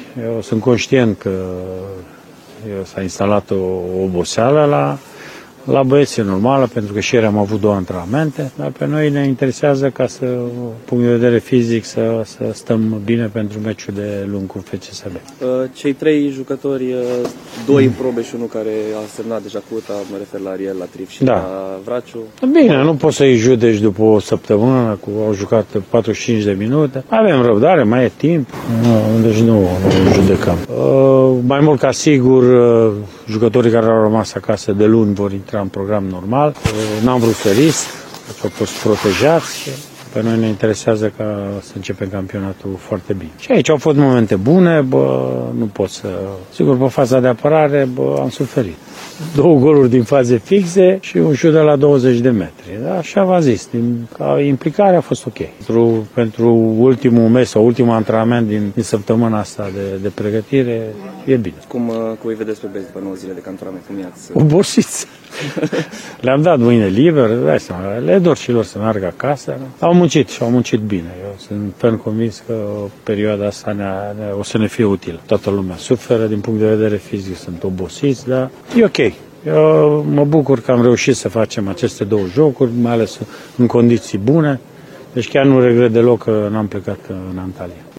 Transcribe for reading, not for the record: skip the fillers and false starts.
Eu sunt conștient că s-a instalat o oboseală la băieți, e normală, pentru că și ieri am avut 2 antrenamente, dar pe noi ne interesează ca să, punct de vedere fizic, să stăm bine pentru meciul de luni cu FCSB. Cei 3 jucători, 2 în probe și unul care a semnat deja cuta, mă refer la Ariel, la Trif și la Vraciu. Bine, nu poți să-i judeci după o săptămână, au jucat 45 de minute. Avem răbdare, mai e timp, deci nu judecăm. Mai mult ca sigur, jucătorii care au rămas acasă de luni vor intra în program normal. N-am vrut să risc, deci au fost protejați. Pe noi ne interesează ca să începem campionatul foarte bine. Și aici au fost momente bune, nu pot să... Sigur, pe faza de apărare, am suferit. 2 goluri din faze fixe și un șut de la 20 de metri. Da? Așa v-a zis, implicarea a fost ok. Pentru ultimul mes sau ultimul antrenament din săptămâna asta de pregătire, e bine. Cum îi vedeți pe băieți după 9 zile de cantonament? Cum i-ați... Obosiți. Le-am dat mâine liber, dai seama, le dor și lor să meargă acasă. Au muncit și au muncit bine. Eu sunt ferm convins că perioada asta o să ne fie utilă. Toată lumea suferă din punct de vedere fizic, sunt obosiți, dar e ok. Eu mă bucur că am reușit să facem aceste 2 jocuri, mai ales în condiții bune. Deci chiar nu regret deloc că n-am plecat în Antalya.